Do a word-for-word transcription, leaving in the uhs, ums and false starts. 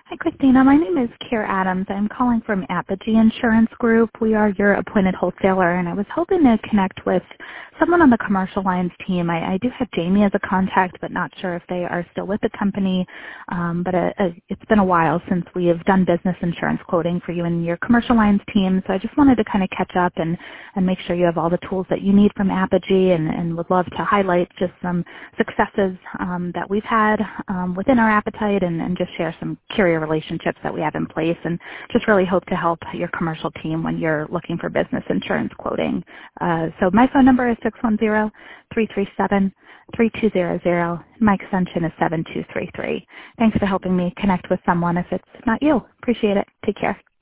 Hi, Christina. My name is Kier Adams. I'm calling from Apogee Insurance Group. We are your appointed wholesaler, and I was hoping to connect with someone on the commercial lines team. I, I do have Jamie as a contact, but not sure if they are still with the company. Um, but uh uh it's been a while since we have done business insurance quoting for you and your commercial lines team, so I just wanted to kind of catch up and, and make sure you have all the tools that you need from Apogee, and, and would love to highlight just some successes um, that we've had um, within our appetite, and, and just share some carrier relationships that we have in place, and just really hope to help your commercial team when you're looking for business insurance quoting. Uh, so my phone number is six one zero, three three seven, three two zero zero. My extension is seven two three three. Thanks for helping me connect with someone if it's not you. Appreciate it. Take care.